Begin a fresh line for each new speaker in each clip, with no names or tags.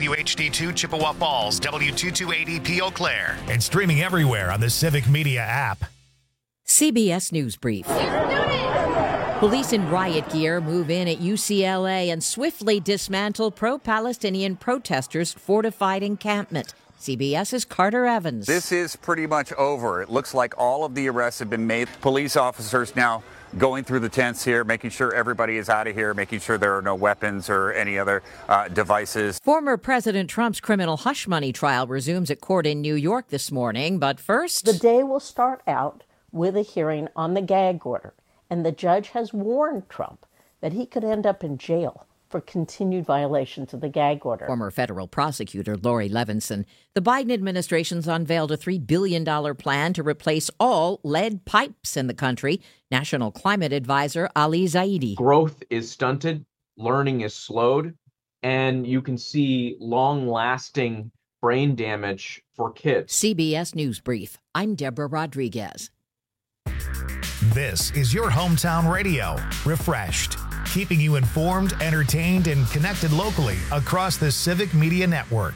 WHD2 Chippewa Falls, W228EP Eau Claire, and streaming everywhere on the Civic Media app.
CBS News Brief. Police in riot gear move in at UCLA and swiftly dismantle pro-Palestinian protesters' fortified encampment. CBS's Carter Evans.
This is pretty much over. It looks like all of the arrests have been made. Police officers now going through the tents here, making sure everybody is out of here, making sure there are no weapons or any other devices.
Former President Trump's criminal hush money trial resumes at court in New York this morning. But first,
the day will start out with a hearing on the gag order. And the judge has warned Trump that he could end up in jail for continued violations of the gag order.
Former federal prosecutor Lori Levinson. The Biden administration's unveiled a $3 billion plan to replace all lead pipes in the country. National Climate Advisor Ali Zaidi.
Growth is stunted, learning is slowed, and you can see long-lasting brain damage for kids.
CBS News Brief. I'm Deborah Rodriguez.
This is your hometown radio, Refreshed, keeping you informed, entertained, and connected locally across the Civic Media Network.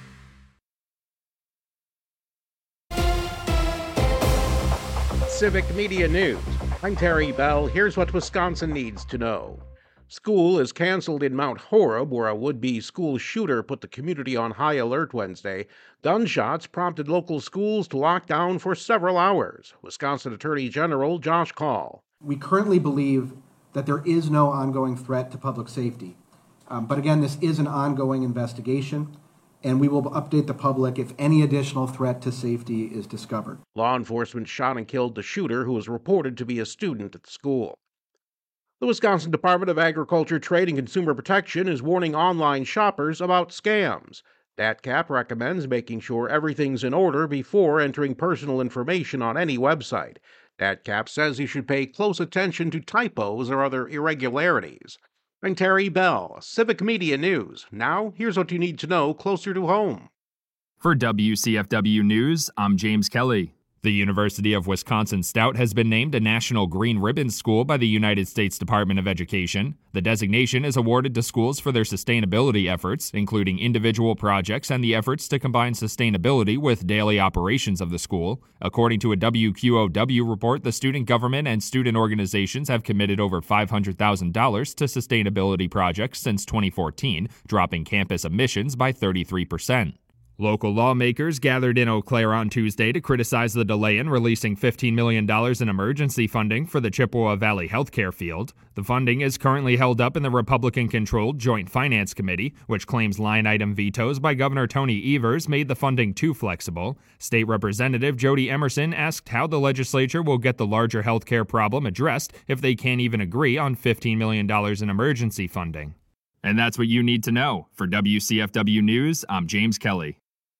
Civic Media News. I'm Terry Bell. Here's what Wisconsin needs to know. School is canceled in Mount Horeb, where a would-be school shooter put the community on high alert Wednesday. Gunshots prompted local schools to lock down for several hours. Wisconsin Attorney General Josh Kaul.
We currently believe that there is no ongoing threat to public safety. But again, this is an ongoing investigation, and we will update the public if any additional threat to safety is discovered.
Law enforcement shot and killed the shooter, who was reported to be a student at the school. The Wisconsin Department of Agriculture, Trade, and Consumer Protection is warning online shoppers about scams. DATCAP recommends making sure everything's in order before entering personal information on any website. DATCAP says you should pay close attention to typos or other irregularities. I'm Terry Bell, Civic Media News. Now, here's what you need to know closer to home.
For WCFW News, I'm James Kelly. The University of Wisconsin Stout has been named a National Green Ribbon School by the United States Department of Education. The designation is awarded to schools for their sustainability efforts, including individual projects and the efforts to combine sustainability with daily operations of the school. According to a WQOW report, the student government and student organizations have committed over $500,000 to sustainability projects since 2014, dropping campus emissions by 33%. Local lawmakers gathered in Eau Claire on Tuesday to criticize the delay in releasing $15 million in emergency funding for the Chippewa Valley healthcare field. The funding is currently held up in the Republican-controlled Joint Finance Committee, which claims line-item vetoes by Governor Tony Evers made the funding too flexible. State Representative Jody Emerson asked how the legislature will get the larger healthcare problem addressed if they can't even agree on $15 million in emergency funding. And that's what you need to know. For WCFW News, I'm James Kelly.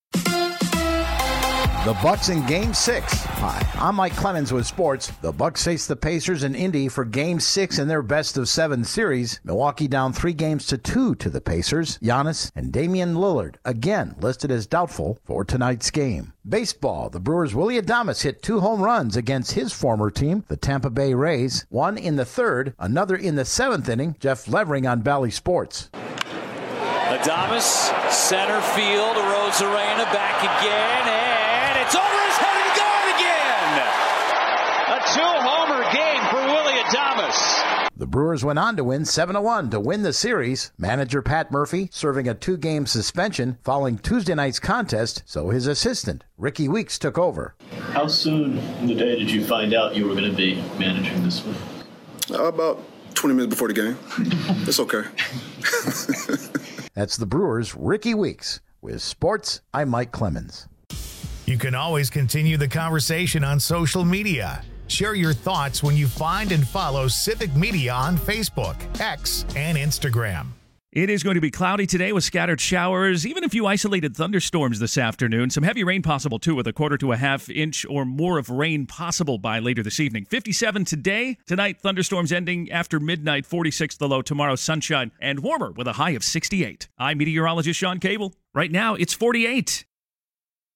The Bucks in Game 6. Hi, I'm Mike Clemens with sports. The Bucks face the Pacers in Indy for Game 6 in their best-of-7 series. Milwaukee down 3-2 to the Pacers. Giannis and Damian Lillard again listed as doubtful for tonight's game. Baseball. The Brewers' Willy Adames hit 2 home runs against his former team, the Tampa Bay Rays. One in the 3rd, another in the 7th inning. Jeff Levering on Bally Sports.
Adames, center field, Arozarena back again, and it's over his head and gone again! A 2-homer game for Willy Adames.
The Brewers went on to win 7-1 to win the series. Manager Pat Murphy serving a 2-game suspension following Tuesday night's contest, so his assistant, Ricky Weeks, took over.
How soon in the day did you find out you were going to be managing this one?
About 20 minutes before the game. It's okay.
That's the Brewers' Ricky Weeks. With sports, I'm Mike Clemens.
You can always continue the conversation on social media. Share your thoughts when you find and follow Civic Media on Facebook, X, and Instagram.
It is going to be cloudy today with scattered showers, even a few isolated thunderstorms this afternoon. Some heavy rain possible, too, with a 1/4 to a 1/2 inch or more of rain possible by later this evening. 57 today. Tonight, thunderstorms ending after midnight, 46 the low. Tomorrow, sunshine and warmer with a high of 68. I'm meteorologist Sean Cable. Right now, it's 48.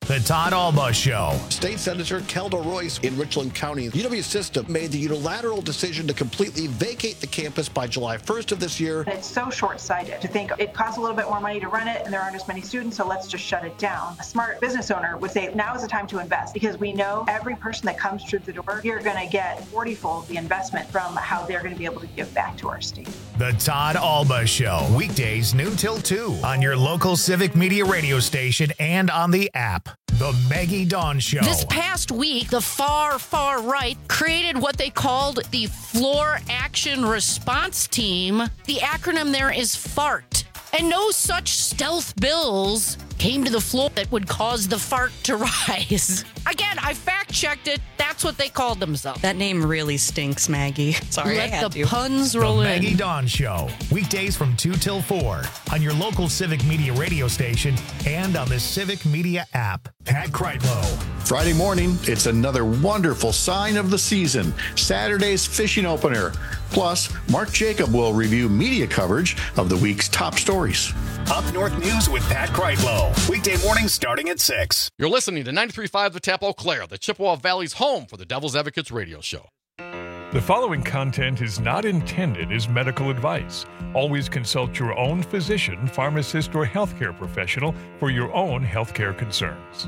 The Todd Alba Show.
State Senator Kelda Royce in Richland County. UW System made the unilateral decision to completely vacate the campus by July 1st of this year.
It's so short-sighted to think it costs a little bit more money to run it and there aren't as many students, so let's just shut it down. A smart business owner would say now is the time to invest because we know every person that comes through the door, you're going to get 40-fold the investment from how they're going to be able to give back to our state.
The Todd Alba Show. Weekdays noon till 2 on your local Civic Media radio station and on the app. The Maggie Dawn Show.
This past week, the far right created what they called the Floor Action Response Team. The acronym there is FART. And no such stealth bills came to the floor that would cause the fart to rise. Again, I fact-checked it. That's what they called themselves.
That name really stinks, Maggie. Sorry,
Let the puns roll
the
in.
Maggie Dawn Show. Weekdays from 2 till 4 on your local Civic Media radio station and on the Civic Media app. Pat Kreitlow.
Friday morning, it's another wonderful sign of the season. Saturday's fishing opener. Plus, Mark Jacob will review media coverage of the week's top stories.
Up North News with Pat Kreitlow. Weekday mornings starting at 6.
You're listening to 93.5 The Tap Eau Claire, the Chippewa Valley's home for the Devil's Advocates radio show.
The following content is not intended as medical advice. Always consult your own physician, pharmacist, or healthcare professional for your own healthcare concerns.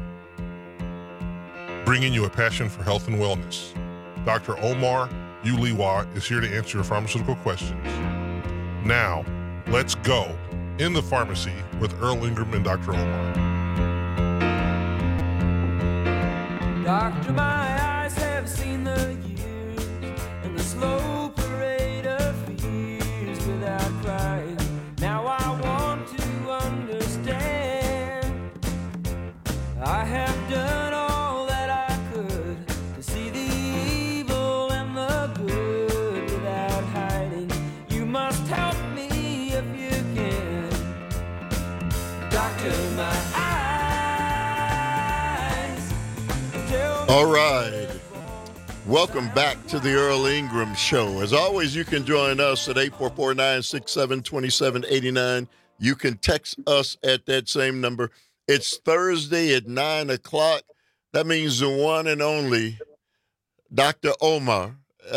Bringing you a passion for health and wellness. Dr. Omar Uliwa is here to answer your pharmaceutical questions. Now, let's go in the pharmacy with Earl Ingram and Dr. Omar.
Doctor, my eyes have seen the years and the slow parade of fears without crying. Now I want to understand. I have done all that I could to see the evil and the good without hiding. You must help me if you can. Doctor, my eyes.
All right. Welcome back to the Earl Ingram Show. As always, you can join us at 844-967-2789. You can text us at that same number. It's Thursday at 9 o'clock. That means the one and only Dr. Omar,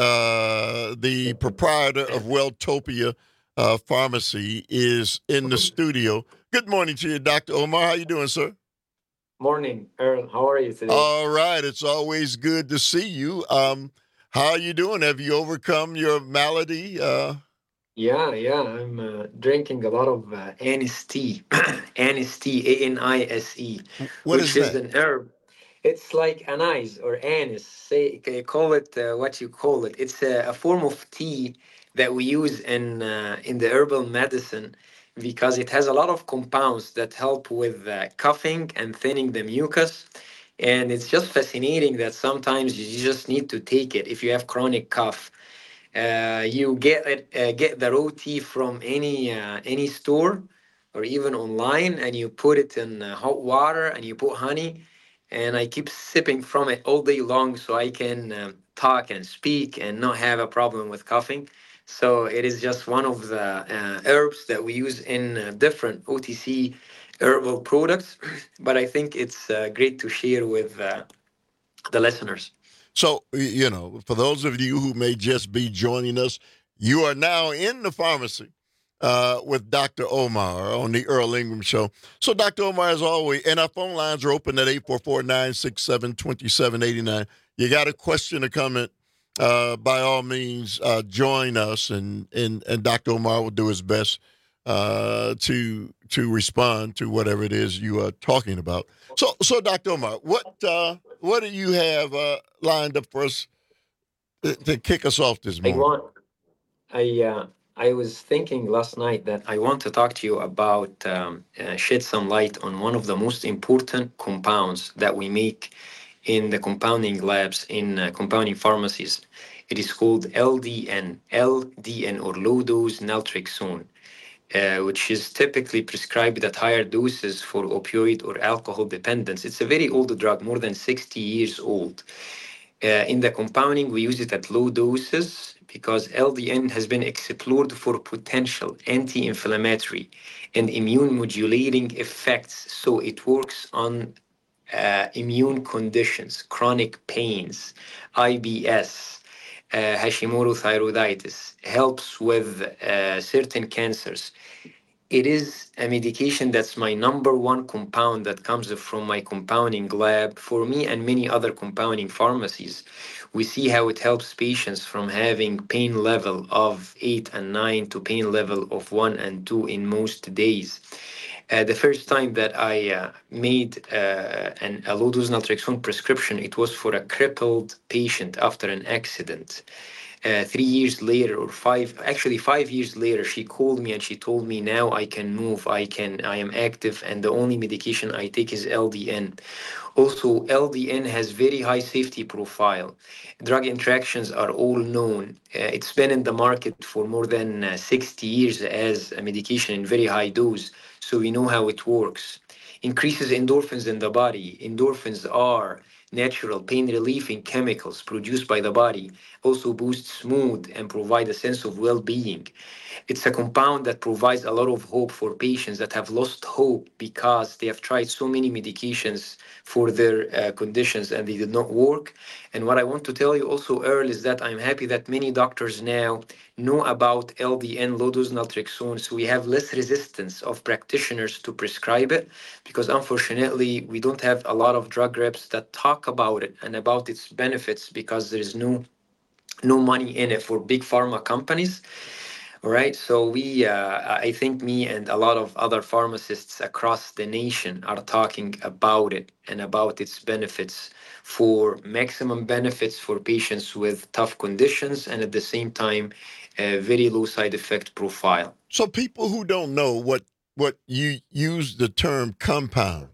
the proprietor of Welltopia Pharmacy, is in the studio. Good morning to you, Dr. Omar. How you doing, sir?
Morning, Earl. How are you today?
All right. It's always good to see you. How are you doing? Have you overcome your malady?
Yeah. I'm drinking a lot of anise tea. Anise tea, A-N-I-S-E.
What
which
is that?
an herb. It's like anise or anise. Say, call it what you call it. It's a form of tea that we use in the herbal medicine, because it has a lot of compounds that help with coughing and thinning the mucus. And it's just fascinating that sometimes you just need to take it if you have chronic cough. You get the raw tea from any store or even online, and you put it in hot water and you put honey. And I keep sipping from it all day long so I can talk and speak and not have a problem with coughing. So it is just one of the herbs that we use in different OTC herbal products. But I think it's great to share with the listeners.
So, for those of you who may just be joining us, you are now in the pharmacy with Dr. Omar on the Earl Ingram Show. So, Dr. Omar, as always, and our phone lines are open at 844-967-2789. You got a question or comment, by all means, join us, and Dr. Omar will do his best to respond to whatever it is you are talking about. So Dr. Omar, what do you have lined up for us to kick us off this morning?
I was thinking last night that I want to talk to you about shed some light on one of the most important compounds that we make in the compounding labs, in compounding pharmacies. It is called LDN or low-dose naltrexone, which is typically prescribed at higher doses for opioid or alcohol dependence. It's a very old drug, more than 60 years old. In the compounding, we use it at low doses because LDN has been explored for potential anti-inflammatory and immune modulating effects. So it works on immune conditions, chronic pains, IBS, Hashimoto thyroiditis, helps with certain cancers. It is a medication that's my number one compound that comes from my compounding lab for me and many other compounding pharmacies. We see how it helps patients from having pain level of 8 and 9 to pain level of 1 and 2 in most days. The first time that I made a low-dose naltrexone prescription, it was for a crippled patient after an accident. 3 years later, or 5 years later, she called me and she told me, now I can move, I am active, and the only medication I take is LDN. Also, LDN has very high safety profile. Drug interactions are all known. It's been in the market for more than 60 years as a medication in very high dose, so we know how it works. Increases endorphins in the body. Endorphins are natural pain relieving chemicals produced by the body, also boosts mood and provide a sense of well-being. It's a compound that provides a lot of hope for patients that have lost hope because they have tried so many medications for their conditions and they did not work. And what I want to tell you also, Earl, is that I'm happy that many doctors now know about LDN, low-dose naltrexone, so we have less resistance of practitioners to prescribe it, because unfortunately we don't have a lot of drug reps that talk about it and about its benefits, because there's no money in it for big pharma companies. All right, so I think me and a lot of other pharmacists across the nation are talking about it and about its benefits, for maximum benefits for patients with tough conditions, and at the same time, a very low side effect profile.
So people who don't know what you use the term compound,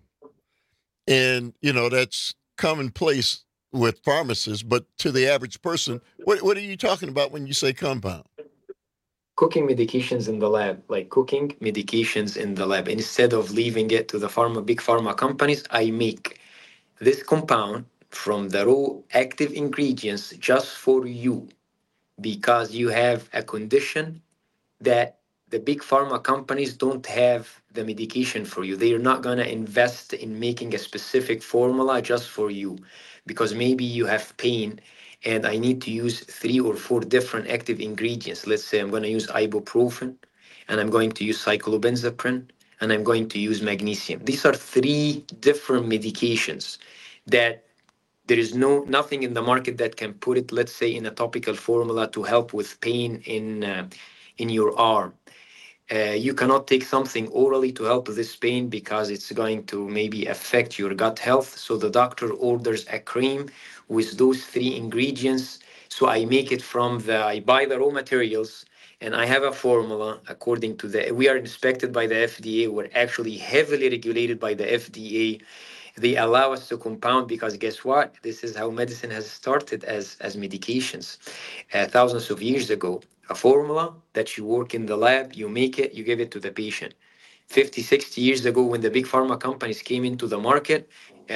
and that's commonplace with pharmacists, but to the average person, what are you talking about when you say compound?
Cooking medications in the lab, like cooking medications in the lab. Instead of leaving it to the big pharma companies, I make this compound from the raw active ingredients just for you, because you have a condition that the big pharma companies don't have the medication for you. They are not going to invest in making a specific formula just for you, because maybe you have pain and I need to use 3 or 4 different active ingredients. Let's say I'm going to use ibuprofen, and I'm going to use cyclobenzaprine, and I'm going to use magnesium. These are 3 different medications that there is nothing in the market that can put it, let's say, in a topical formula to help with pain in your arm. You cannot take something orally to help this pain because it's going to maybe affect your gut health. So the doctor orders a cream with those 3 ingredients. So I make it I buy the raw materials, and I have a formula according to we are inspected by the FDA. We're actually heavily regulated by the FDA. They allow us to compound because guess what? This is how medicine has started as medications thousands of years ago. A formula that you work in the lab, you make it, you give it to the patient. 50, 60 years ago, when the big pharma companies came into the market,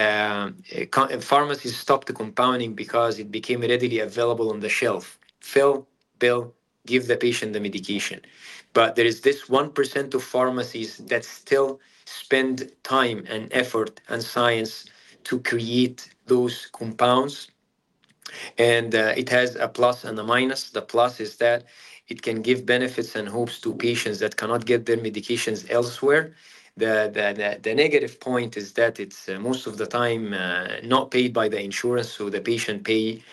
pharmacies stopped the compounding because it became readily available on the shelf. Fill, bill, give the patient the medication. But there is this 1% of pharmacies that still spend time and effort and science to create those compounds. And it has a plus and a minus. The plus is that it can give benefits and hopes to patients that cannot get their medications elsewhere. The negative point is that it's most of the time not paid by the insurance, so the patient pay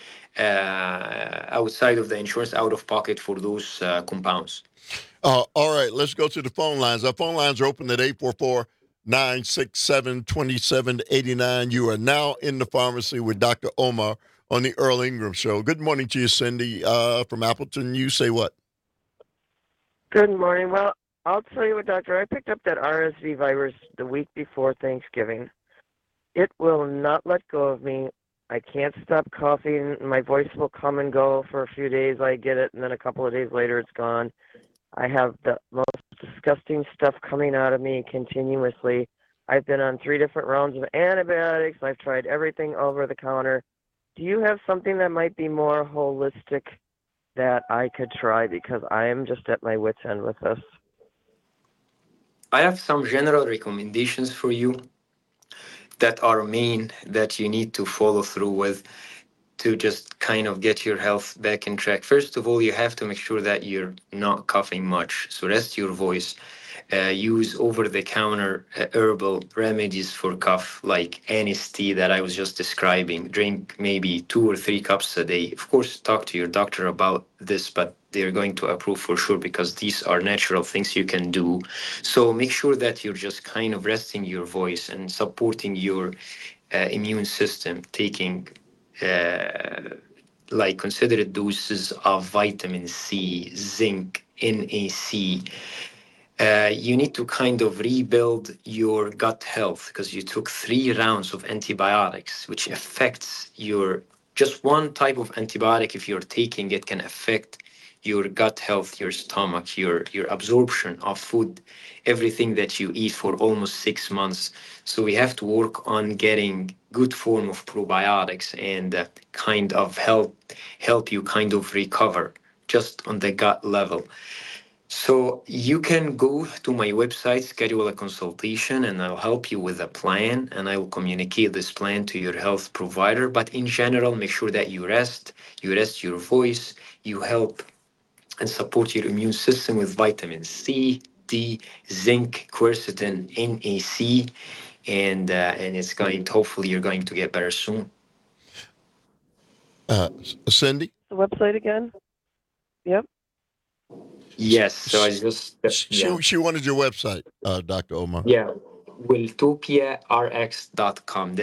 outside of the insurance, out of pocket for those compounds.
All right, let's go to the phone lines. Our phone lines are open at 844-967-2789. You are now in the pharmacy with Dr. Omar on the Earl Ingram Show. Good morning to you, Cindy, from Appleton. You say what?
Good morning. Well, I'll tell you what, doctor. I picked up that RSV virus the week before Thanksgiving. It will not let go of me. I can't stop coughing. My voice will come and go for a few days. I get it, and then a couple of days later, it's gone. I have the most disgusting stuff coming out of me continuously. I've been on 3 different rounds of antibiotics. I've tried everything over the counter. Do you have something that might be more holistic that I could try? Because I am just at my wit's end with this.
I have some general recommendations for you. that are main that you need to follow through with to just kind of get your health back in track. First of all, you have to make sure that you're not coughing much. So rest your voice. Use over-the-counter herbal remedies for cough, like anise tea that I was just describing. Drink maybe 2 or 3 cups a day. Of course, talk to your doctor about this, but they're going to approve for sure because these are natural things you can do. So make sure that you're just kind of resting your voice and supporting your immune system, taking like considerate doses of vitamin C, zinc, NAC. You need to kind of rebuild your gut health because you took 3 rounds of antibiotics, which affects your, just one type of antibiotic, if you're taking it, can affect your gut health, your stomach, your absorption of food, everything that you eat for almost 6 months. So we have to work on getting good form of probiotics and kind of help you kind of recover just on the gut level. So you can go to my website, schedule a consultation, and I'll help you with a plan, and I will communicate this plan to your health provider. But in general, make sure that you rest your voice, you help and support your immune system with vitamin C, D, zinc, quercetin, NAC, and it's going to, hopefully you're going to get better soon.
Cindy?
The website again? Yep.
Yes, so I just...
She wanted your website, Dr. Omar.
Yeah, welltopiarx.com,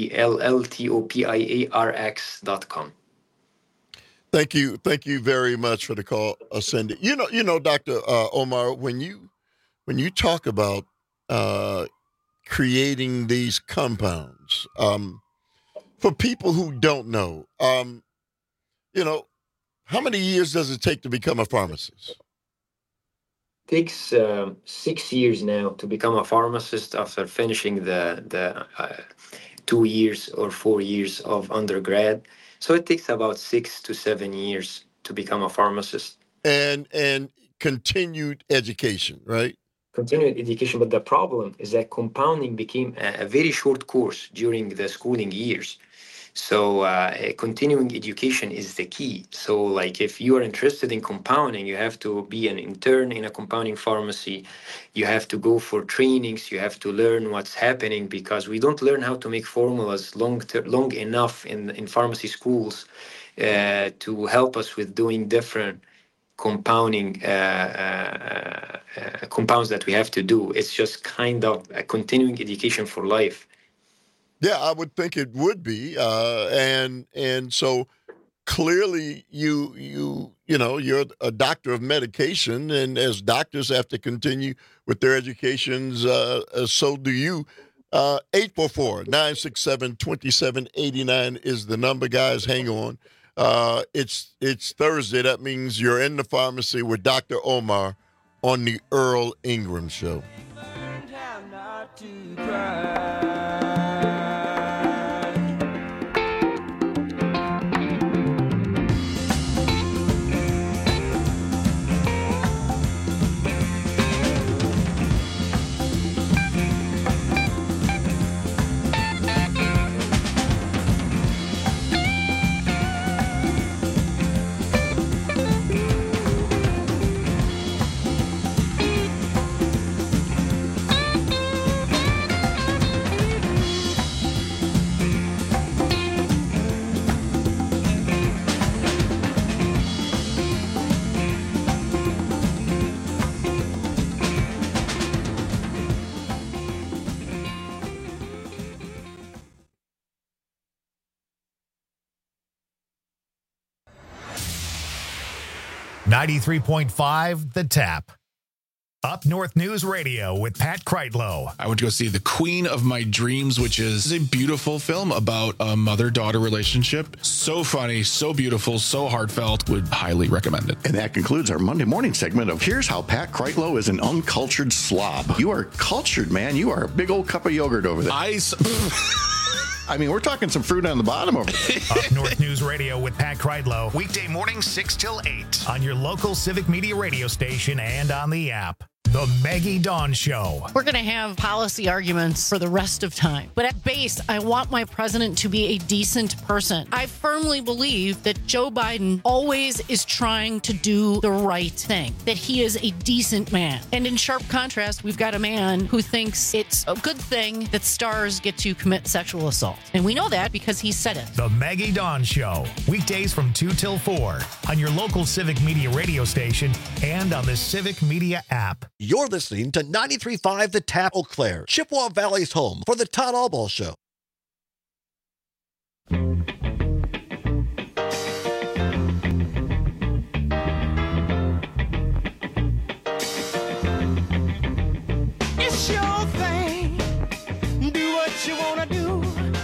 WELLTOPIARX.com.
Thank you very much for the call, Cindy. You know, Dr. Omar, when you talk about creating these compounds, for people who don't know, how many years does it take to become a pharmacist?
Takes 6 years now to become a pharmacist after finishing the 2 years or 4 years of undergrad. So it takes about 6 to 7 years to become a pharmacist.
And continued education, right?
Continued education, but the problem is that compounding became a very short course during the schooling years. So continuing education is the key. So like if you are interested in compounding, you have to be an intern in a compounding pharmacy. You have to go for trainings. You have to learn what's happening because we don't learn how to make formulas long enough in pharmacy schools to help us with doing different compounding compounds that we have to do. It's just kind of a continuing education for life.
Yeah, I would think it would be, and so clearly you're a doctor of medication, and as doctors have to continue with their educations, so do you. 844-967-2789 is the number, guys. Hang on. It's Thursday. That means you're in the pharmacy with Dr. Omar on the Earl Ingram Show.
93.5 The Tap. Up North News Radio with Pat Kreitlow.
I went to go see The Queen of My Dreams, which is a beautiful film about a mother-daughter relationship. So funny, so beautiful, so heartfelt. Would highly recommend it.
And that concludes our Monday morning segment of Here's How Pat Kreitlow is an Uncultured Slob. You are cultured, man. You are a big old cup of yogurt over there. I mean, we're talking some fruit on the bottom over there.
Up North News Radio with Pat Kreitlow. Weekday mornings 6 till 8 on your local Civic Media radio station and on the app. The Maggie Dawn Show.
We're going to have policy arguments for the rest of time. But at base, I want my president to be a decent person. I firmly believe that Joe Biden always is trying to do the right thing, that he is a decent man. And in sharp contrast, we've got a man who thinks it's a good thing that stars get to commit sexual assault. And we know that because he said it.
The Maggie Dawn Show. Weekdays from 2 till 4 on your local Civic Media radio station and on the Civic Media app.
You're listening to 93.5 The Tap Eau Claire, Chippewa Valley's home for the Todd Albaugh Show.
It's your thing. Do what you want to do.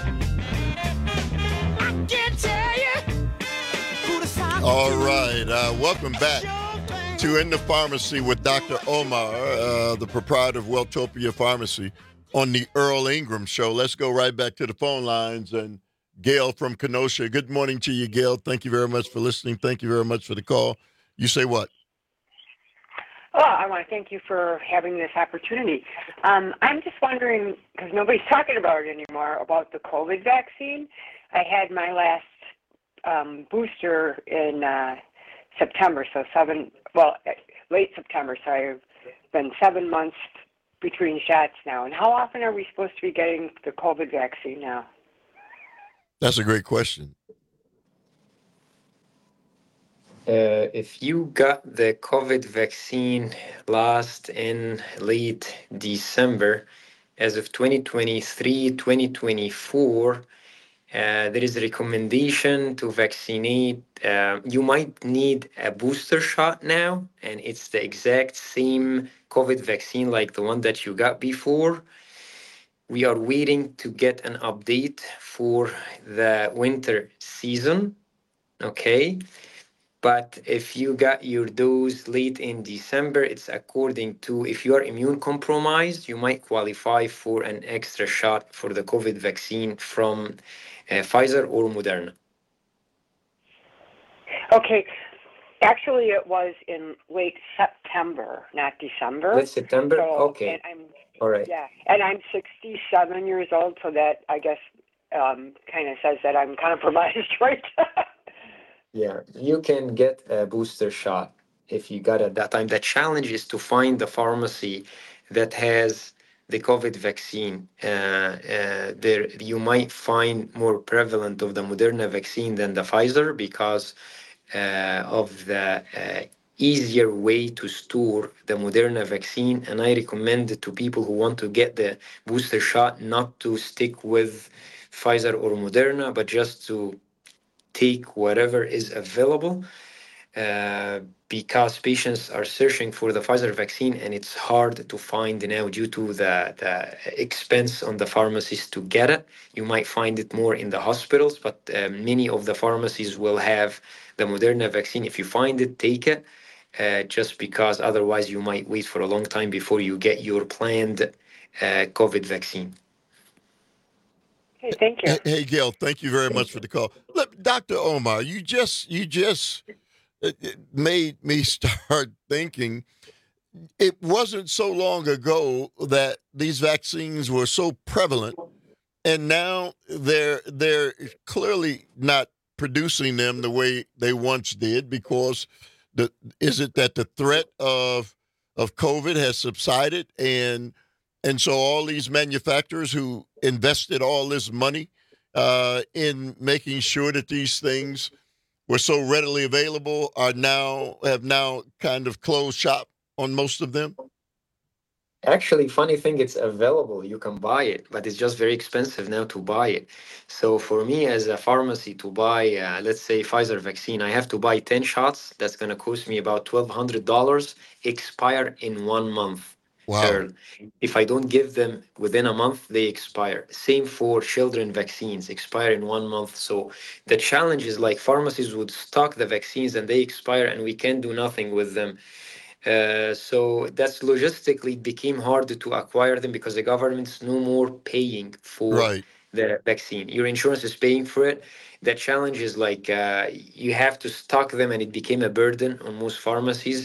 I can't tell you who to sign.
All right. Welcome back to In the Pharmacy with Dr. Omar, the proprietor of Welltopia Pharmacy, on the Earl Ingram Show. Let's go right back to the phone lines. And Gail from Kenosha. Good morning to you, Gail. Thank you very much for listening. Thank you very much for the call. You say what?
Well, I want to thank you for having this opportunity. I'm just wondering, because nobody's talking about it anymore, about the COVID vaccine. I had my last booster in September, so late September, so I've been 7 months between shots now. And how often are we supposed to be getting the COVID vaccine now?
That's a great question.
If you got the COVID vaccine last in late December, as of 2023, 2024, there is a recommendation to vaccinate. You might need a booster shot now, and it's the exact same COVID vaccine like the one that you got before. We are waiting to get an update for the winter season, okay? But if you got your dose late in December, it's according to, if you are immune compromised, you might qualify for an extra shot for the COVID vaccine from Pfizer or Moderna.
Okay. Actually, it was in late September, not December.
Late September?
So,
okay.
And
all right.
Yeah. And I'm 67 years old, so that, I guess, kind of says that I'm compromised, right?
Yeah, you can get a booster shot if you got it at that time. The challenge is to find the pharmacy that has the COVID vaccine. There, you might find more prevalent of the Moderna vaccine than the Pfizer because of the easier way to store the Moderna vaccine. And I recommend to people who want to get the booster shot not to stick with Pfizer or Moderna, but just to take whatever is available because patients are searching for the Pfizer vaccine and it's hard to find now due to the expense on the pharmacies to get it. You might find it more in the hospitals, but many of the pharmacies will have the Moderna vaccine. If you find it, take it, just because otherwise you might wait for a long time before you get your planned COVID vaccine.
Hey, thank you.
Hey, Gail, thank you very much for the call. Look, Dr. Omar, you just made me start thinking. It wasn't so long ago that these vaccines were so prevalent, and now they're clearly not producing them the way they once did because is it that the threat of COVID has subsided and so all these manufacturers who invested all this money in making sure that these things were so readily available have now kind of closed shop on most of them?
Actually, funny thing, it's available. You can buy it, but it's just very expensive now to buy it. So for me as a pharmacy to buy, let's say Pfizer vaccine, I have to buy 10 shots. That's going to cost me about $1,200, expire in 1 month.
Wow.
If I don't give them within a month, they expire. Same for children vaccines, expire in 1 month. So the challenge is like pharmacies would stock the vaccines and they expire and we can't do nothing with them. So that's logistically became hard to acquire them because the government's no more paying for the vaccine. Your insurance is paying for it. The challenge is like you have to stock them and it became a burden on most pharmacies.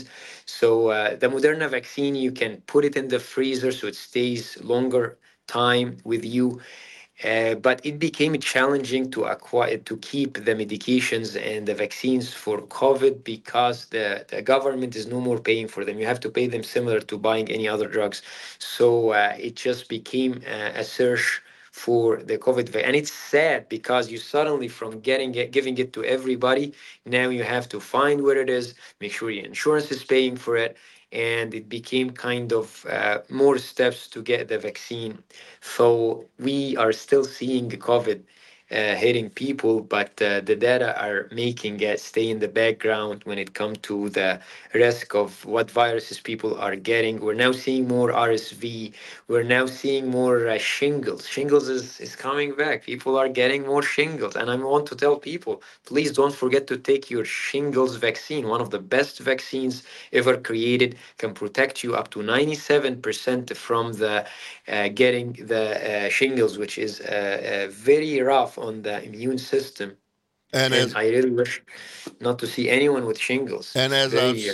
So the Moderna vaccine, you can put it in the freezer so it stays longer time with you. But it became challenging to keep the medications and the vaccines for COVID because the government is no more paying for them. You have to pay them similar to buying any other drugs. So it just became a search for the COVID. And it's sad because you suddenly, from giving it to everybody, now you have to find where it is, make sure your insurance is paying for it. And it became kind of more steps to get the vaccine. So we are still seeing COVID hitting people, but the data are making it stay in the background when it comes to the risk of what viruses people are getting. We're now seeing more RSV. We're now seeing more shingles. Shingles is coming back. People are getting more shingles. And I want to tell people, please don't forget to take your shingles vaccine. One of the best vaccines ever created, can protect you up to 97% from the getting the shingles, which is very rough on the immune system. And I really wish not to see anyone with shingles.
And as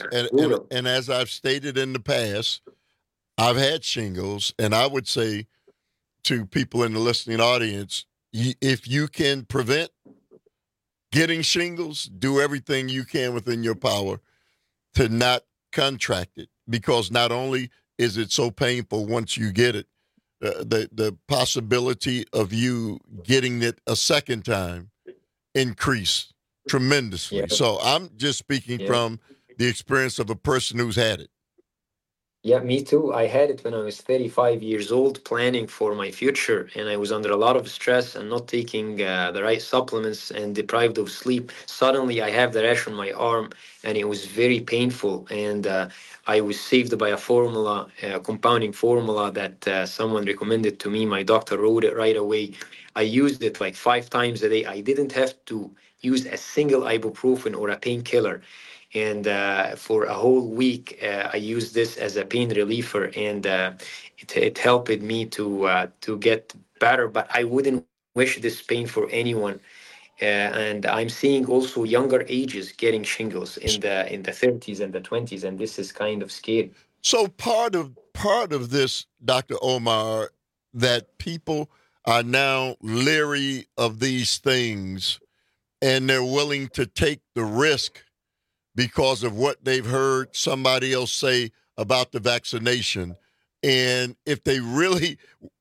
I've stated in the past, I've had shingles, and I would say to people in the listening audience, if you can prevent getting shingles, do everything you can within your power to not contract it, because not only is it so painful once you get it, the possibility of you getting it a second time increase tremendously. Yeah. So I'm just speaking from the experience of a person who's had it.
Yeah, me too. I had it when I was 35 years old, planning for my future, and I was under a lot of stress and not taking the right supplements and deprived of sleep. Suddenly, I have the rash on my arm, and it was very painful. And I was saved by a formula, compounding formula that someone recommended to me. My doctor wrote it right away. I used it like 5 times a day. I didn't have to use a single ibuprofen or a painkiller. And for a whole week, I used this as a pain reliever, and it helped me to get better. But I wouldn't wish this pain for anyone. And I'm seeing also younger ages getting shingles in the 30s and the 20s, and this is kind of scary.
So part of this, Dr. Omar, that people are now leery of these things, and they're willing to take the risk because of what they've heard somebody else say about the vaccination. And if they really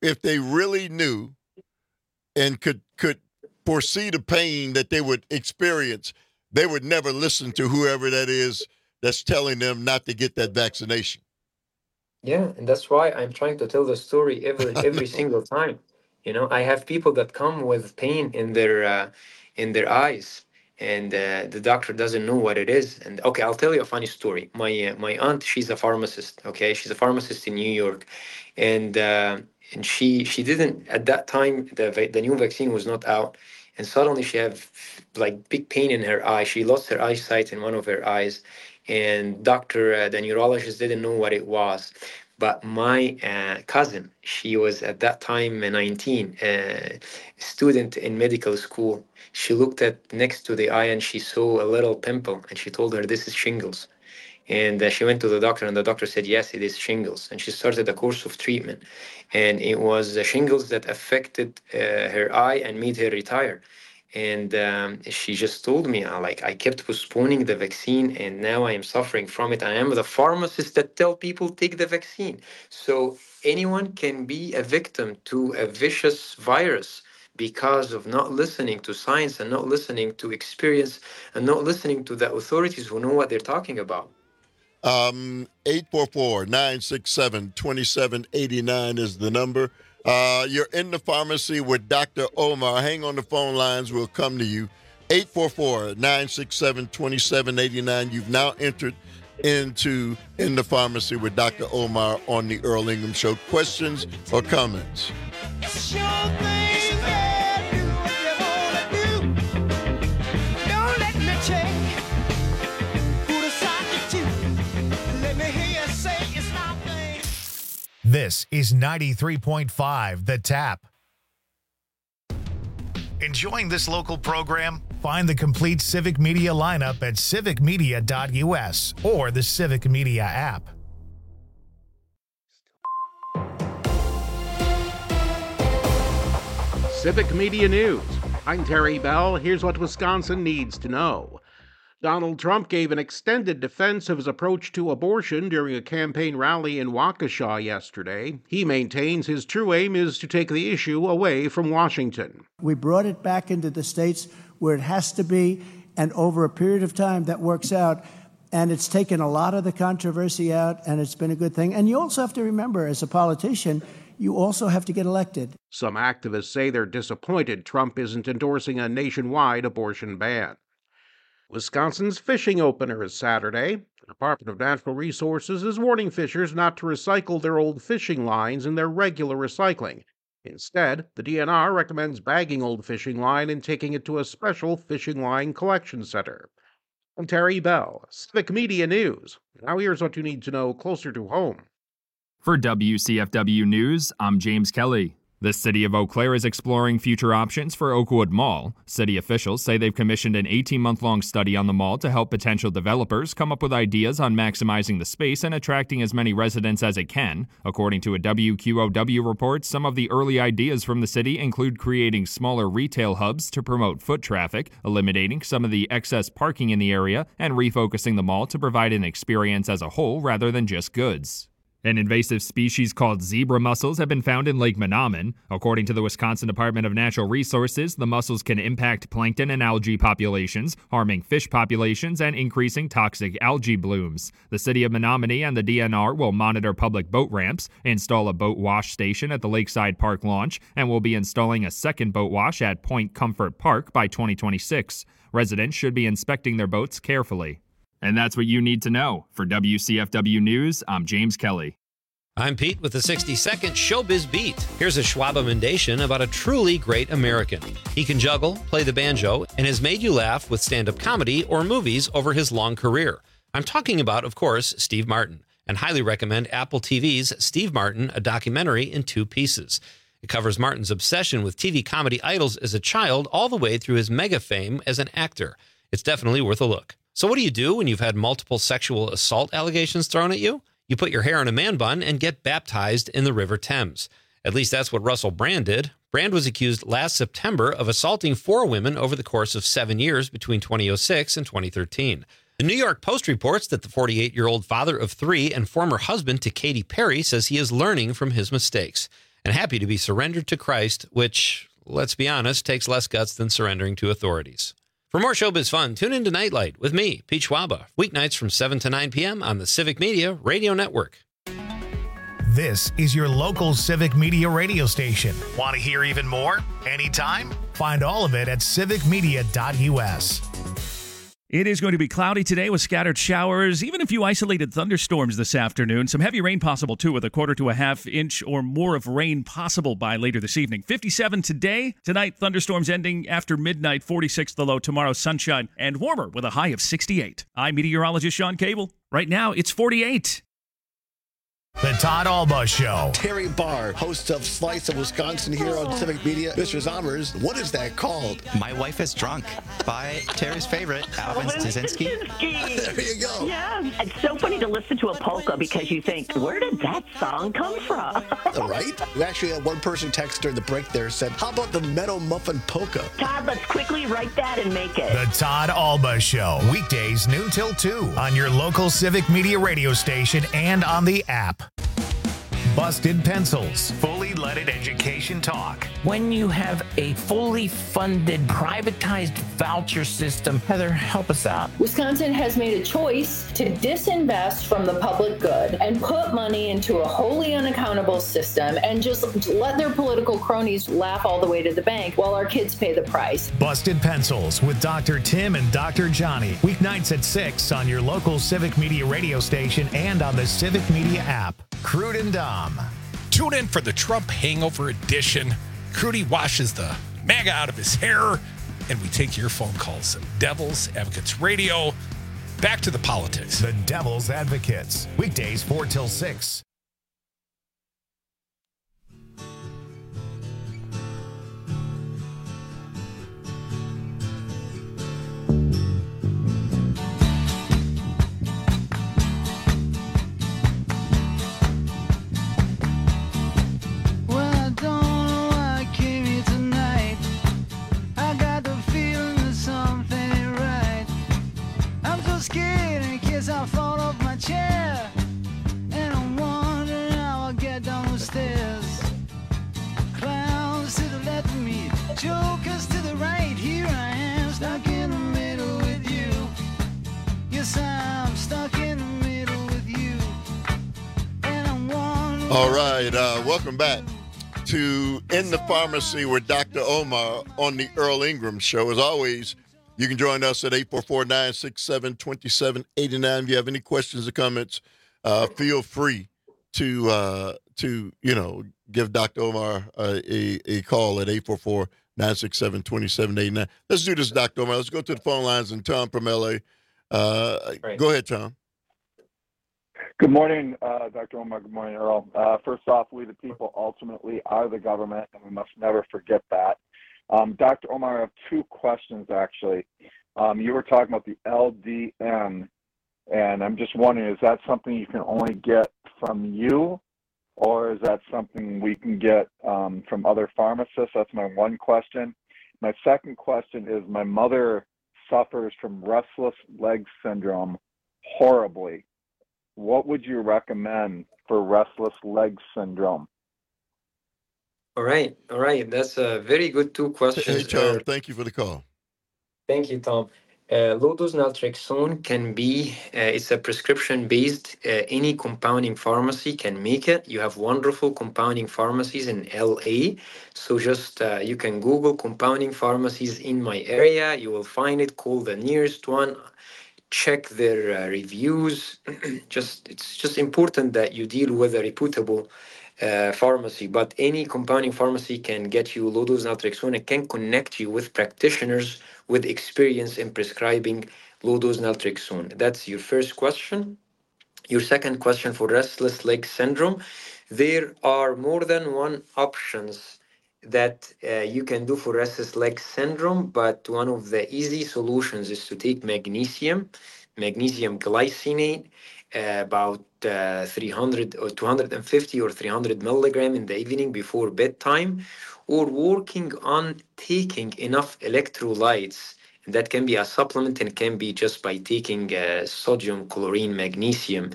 knew and could foresee the pain that they would experience, they would never listen to whoever that is that's telling them not to get that vaccination.
Yeah, and that's why I'm trying to tell the story every single time. You know, I have people that come with pain in their eyes, and the doctor doesn't know what it is. And okay, I'll tell you a funny story. My aunt, she's a pharmacist. Okay, she's a pharmacist in New York, and she didn't, at that time the new vaccine was not out, and suddenly she had like big pain in her eye. She lost her eyesight in one of her eyes, and the neurologist didn't know what it was. But my cousin, she was at that time 19, student in medical school. She looked at next to the eye and she saw a little pimple, and she told her, this is shingles. And she went to the doctor, and the doctor said, yes, it is shingles. And she started a course of treatment. And it was shingles that affected her eye and made her retire. And she just told me, I kept postponing the vaccine, and now I am suffering from it. I am the pharmacist that tell people take the vaccine. So anyone can be a victim to a vicious virus because of not listening to science and not listening to experience and not listening to the authorities who know what they're talking about.
844-967-2789 is the number. You're in the pharmacy with Dr. Omar. Hang on the phone lines. We'll come to you. 844-967-2789. You've now entered into In the Pharmacy with Dr. Omar on the Earl Ingram Show. Questions or comments?
It's your thing, yeah, do what you wanna do. Don't let me check who decided to. Let me hear you say it's my thing.
This is 93.5 The Tap. Enjoying this local program? Find the complete Civic Media lineup at civicmedia.us or the Civic Media app.
Civic Media News. I'm Terry Bell. Here's what Wisconsin needs to know. Donald Trump gave an extended defense of his approach to abortion during a campaign rally in Waukesha yesterday. He maintains his true aim is to take the issue away from Washington.
We brought it back into the states where it has to be, and over a period of time that works out, and it's taken a lot of the controversy out, and it's been a good thing. And you also have to remember, as a politician, you also have to get elected.
Some activists say they're disappointed Trump isn't endorsing a nationwide abortion ban. Wisconsin's fishing opener is Saturday. The Department of Natural Resources is warning fishers not to recycle their old fishing lines in their regular recycling. Instead, the DNR recommends bagging old fishing line and taking it to a special fishing line collection center. I'm Terry Bell, Civic Media News. Now here's what you need to know closer to home.
For WCFW News, I'm James Kelly. The city of Eau Claire is exploring future options for Oakwood Mall. City officials say they've commissioned an 18-month-long study on the mall to help potential developers come up with ideas on maximizing the space and attracting as many residents as it can. According to a WQOW report, some of the early ideas from the city include creating smaller retail hubs to promote foot traffic, eliminating some of the excess parking in the area, and refocusing the mall to provide an experience as a whole rather than just goods. An invasive species called zebra mussels have been found in Lake Menominee. According to the Wisconsin Department of Natural Resources, the mussels can impact plankton and algae populations, harming fish populations and increasing toxic algae blooms. The city of Menominee and the DNR will monitor public boat ramps, install a boat wash station at the Lakeside Park launch, and will be installing a second boat wash at Point Comfort Park by 2026. Residents should be inspecting their boats carefully. And that's what you need to know. For WCFW News, I'm James Kelly.
I'm Pete with the 60-second Showbiz Beat. Here's a Schwab commendation about a truly great American. He can juggle, play the banjo, and has made you laugh with stand-up comedy or movies over his long career. I'm talking about, of course, Steve Martin, and highly recommend Apple TV's Steve Martin, a documentary in 2 pieces. It covers Martin's obsession with TV comedy idols as a child all the way through his mega fame as an actor. It's definitely worth a look. So what do you do when you've had multiple sexual assault allegations thrown at you? You put your hair in a man bun and get baptized in the River Thames. At least that's what Russell Brand did. Brand was accused last September of assaulting 4 women over the course of 7 years between 2006 and 2013. The New York Post reports that the 48-year-old father of 3 and former husband to Katy Perry says he is learning from his mistakes and happy to be surrendered to Christ, which, let's be honest, takes less guts than surrendering to authorities. For more showbiz fun, tune in to Nightlight with me, Pete Schwaba, weeknights from 7 to 9 p.m. on the Civic Media Radio Network.
This is your local Civic Media radio station. Want to hear even more? Anytime? Find all of it at civicmedia.us.
It is going to be cloudy today with scattered showers, even a few isolated thunderstorms this afternoon. Some heavy rain possible, too, with a 1/4 to a 1/2 inch or more of rain possible by later this evening. 57 today. Tonight, thunderstorms ending after midnight. 46 the low. Tomorrow, sunshine and warmer with a high of 68. I'm meteorologist Sean Cable. Right now, it's 48.
The Todd Alba Show.
Terry Barr, host of Slice of Wisconsin here on Civic Media. Mr. Zommers, what is that called?
My Wife is Drunk by Terry's favorite, Alvin Stasinski.
There you go.
Yeah, it's so funny to listen to a polka because you think, where did that song come from?
Right? We actually had one person text during the break there said, how about the Meadow Muffin Polka?
Todd, let's quickly write that and make it.
The Todd Alba Show. Weekdays noon till 2 on your local Civic Media radio station and on the app. Busted Pencils. Fully leaded education talk.
When you have a fully funded, privatized voucher system, Heather, help us out.
Wisconsin has made a choice to disinvest from the public good and put money into a wholly unaccountable system and just let their political cronies laugh all the way to the bank while our kids pay the price.
Busted Pencils with Dr. Tim and Dr. Johnny. Weeknights at 6 on your local Civic Media radio station and on the Civic Media app. Crude and Dom.
Tune in for the Trump Hangover Edition. Crudy washes the MAGA out of his hair, and we take your phone calls. Devil's Advocates Radio. Back to the politics.
The Devil's Advocates. Weekdays 4 till 6.
right, welcome back to In the Pharmacy with Dr. Omar on the Earl Ingram Show. As always, you can join us at 844-967-2789. If you have any questions or comments, feel free to give Dr. Omar a call at 844-967-2789. Let's do this, Dr. Omar. Let's go to the phone lines and Tom from L.A. Go ahead, Tom.
Good morning, Dr. Omar. Good morning, Earl. First off, we the people ultimately are the government, and we must never forget that. Dr. Omar, I have two questions, actually. You were talking about the LDN, and I'm just wondering, is that something you can only get from you, or is that something we can get from other pharmacists? That's my one question. My second question is my mother suffers from restless leg syndrome horribly. What would you recommend for restless leg syndrome?
All right. That's a very good two questions.
Hey, Tom, thank you for the call.
Thank you, Tom. Low-dose naltrexone can be, it's a prescription-based, any compounding pharmacy can make it. You have wonderful compounding pharmacies in LA. So just, you can Google compounding pharmacies in my area. You will find it, call the nearest one, check their reviews. It's just important that you deal with a reputable pharmacy, but any compounding pharmacy can get you low-dose naltrexone and can connect you with practitioners with experience in prescribing low-dose naltrexone. That's your first question. Your second question for restless leg syndrome, there are more than one options that you can do for restless leg syndrome, but one of the easy solutions is to take magnesium glycinate, about 300 or 250 or 300 milligram in the evening before bedtime, or working on taking enough electrolytes. And that can be a supplement and can be just by taking sodium, chlorine, magnesium.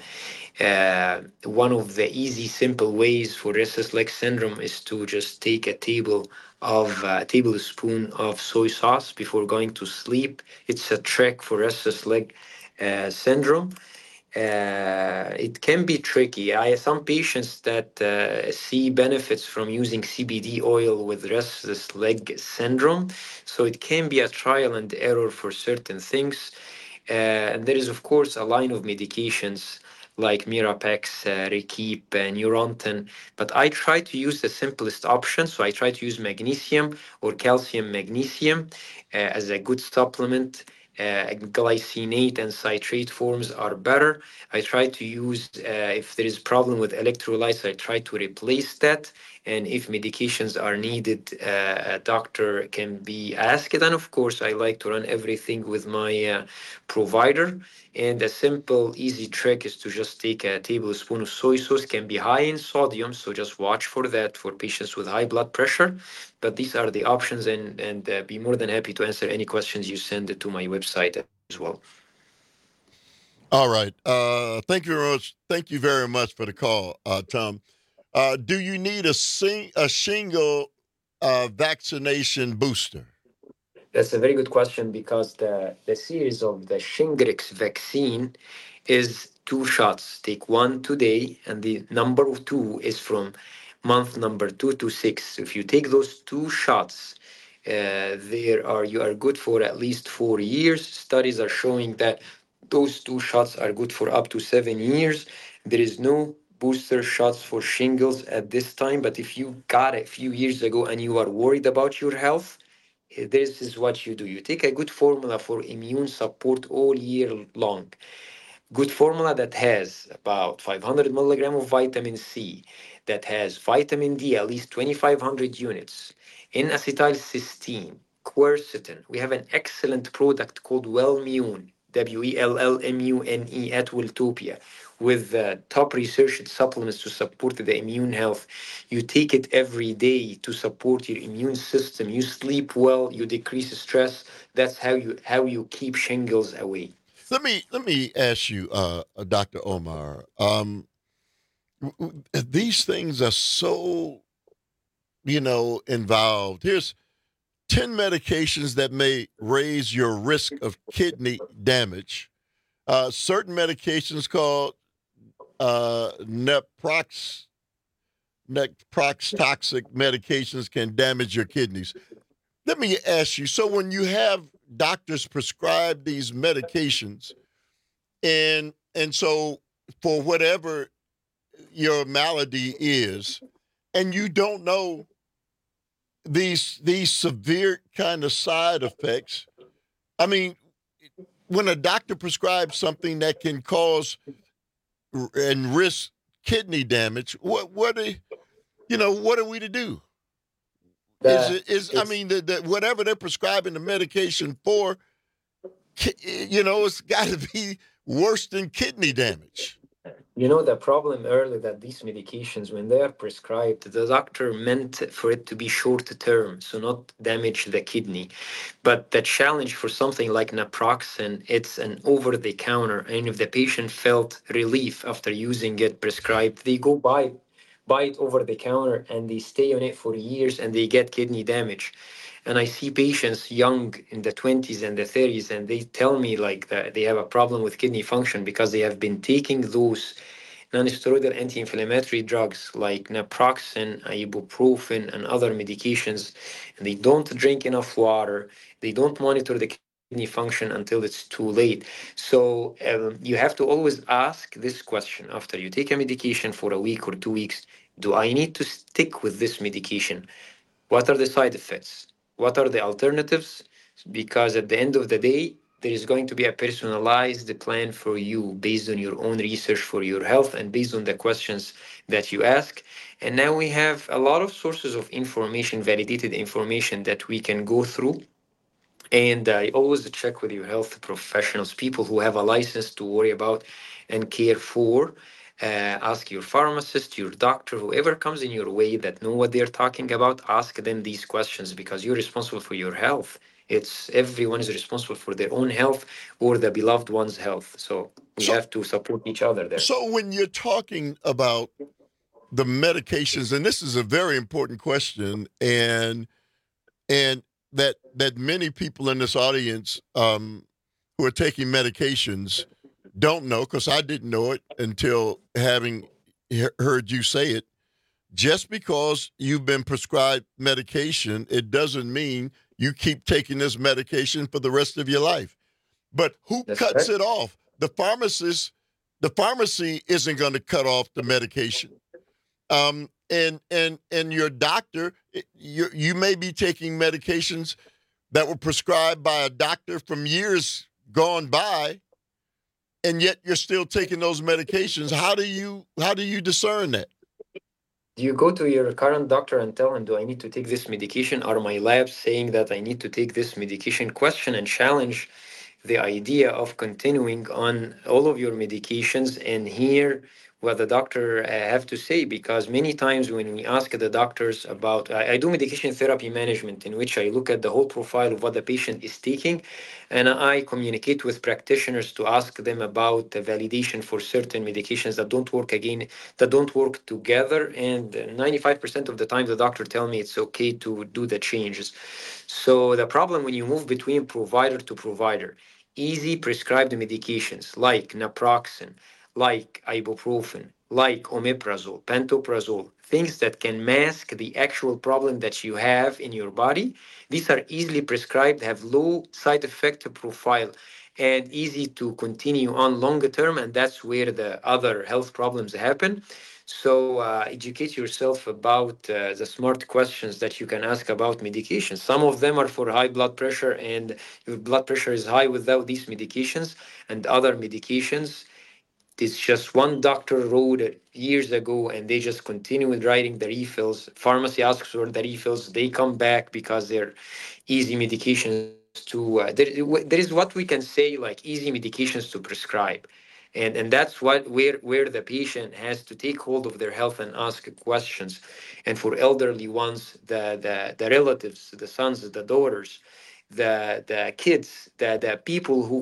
One of the easy, simple ways for restless leg syndrome is to just take a tablespoon of soy sauce before going to sleep. It's a trick for restless leg syndrome. It can be tricky. I have some patients that see benefits from using CBD oil with restless leg syndrome. So it can be a trial and error for certain things. And there is, of course, a line of medications like Mirapex, Rekeep, Neurontin. But I try to use the simplest option. So I try to use magnesium or calcium magnesium as a good supplement. Glycinate and citrate forms are better. I try to use, if there is problem with electrolytes, I try to replace that. And if medications are needed, a doctor can be asked. And of course, I like to run everything with my provider. And a simple, easy trick is to just take a tablespoon of soy sauce. Can be high in sodium, so just watch for that for patients with high blood pressure. But these are the options, and be more than happy to answer any questions you send it to my website as well.
All right. Thank you very much. Thank you very much for the call, Tom. Do you need a shingle vaccination booster?
That's a very good question, because the series of the Shingrix vaccine is 2 shots. Take 1 today, and the number of 2 is from month number 2 to 6. If you take those 2 shots, you are good for at least 4 years. Studies are showing that those 2 shots are good for up to 7 years. There is no booster shots for shingles at this time, but if you got it a few years ago and you are worried about your health, this is what you do. You take a good formula for immune support all year long. Good formula that has about 500 milligram of vitamin C, that has vitamin D, at least 2,500 units, N-acetylcysteine, quercetin. We have an excellent product called Wellmune, Wellmune at Welltopia, with top researched supplements to support the immune health. You take it every day to support your immune system. You sleep well, you decrease stress. That's how you keep shingles away.
Let me ask you, Dr. Omar. These things are so, involved. Here's 10 medications that may raise your risk of kidney damage. Certain medications called naproxen toxic medications can damage your kidneys. Let me ask you, so when you have doctors prescribe these medications, and so for whatever your malady is, and you don't know these severe kind of side effects, I mean, when a doctor prescribes something that can cause and risk kidney damage, what are we to do? Whatever they're prescribing the medication for, it's got to be worse than kidney damage.
The problem early that these medications, when they are prescribed, the doctor meant for it to be short term, so not damage the kidney. But the challenge for something like naproxen, it's an over-the-counter, and if the patient felt relief after using it prescribed, they go buy it over the counter and they stay on it for years and they get kidney damage. And I see patients young in the 20s and the 30s, and they tell me like that they have a problem with kidney function because they have been taking those non-steroidal anti-inflammatory drugs like naproxen, ibuprofen, and other medications, and they don't drink enough water. They don't monitor the kidney function until it's too late. So you have to always ask this question after you take a medication for a week or 2 weeks. Do I need to stick with this medication? What are the side effects? What are the alternatives? Because at the end of the day, there is going to be a personalized plan for you based on your own research for your health and based on the questions that you ask. And now we have a lot of sources of information, validated information that we can go through. And I always check with your health professionals, people who have a license to worry about and care for. Ask your pharmacist, your doctor, whoever comes in your way that know what they're talking about, ask them these questions because you're responsible for your health. Everyone is responsible for their own health or the beloved one's health. So we have to support each other there.
So when you're talking about the medications, and this is a very important question, and that many people in this audience who are taking medications don't know, because I didn't know it until having heard you say it. Just because you've been prescribed medication, it doesn't mean you keep taking this medication for the rest of your life. But who cuts it off? The pharmacist. The pharmacy isn't going to cut off the medication. And your doctor, you may be taking medications that were prescribed by a doctor from years gone by, and yet you're still taking those medications. How do you discern that?
Do you go to your current doctor and tell him, do I need to take this medication? Are my labs saying that I need to take this medication? Question and challenge the idea of continuing on all of your medications and hear what the doctor have to say, because many times when we ask the doctors about, I do medication therapy management in which I look at the whole profile of what the patient is taking, and I communicate with practitioners to ask them about the validation for certain medications that don't work together, and 95% of the time the doctor tell me it's okay to do the changes. So the problem when you move between provider to provider, easy prescribed medications like naproxen, like ibuprofen, like omeprazole, pantoprazole, things that can mask the actual problem that you have in your body. These are easily prescribed, have low side effect profile, and easy to continue on longer term, and that's where the other health problems happen. So educate yourself about the smart questions that you can ask about medication. Some of them are for high blood pressure, and your blood pressure is high without these medications, and other medications it's just one doctor wrote it years ago, and they just continue with writing the refills. Pharmacy asks for the refills. They come back because they're easy medications to. There is what we can say like easy medications to prescribe, and that's where the patient has to take hold of their health and ask questions. And for elderly ones, the relatives, the sons, the daughters, the kids, the people who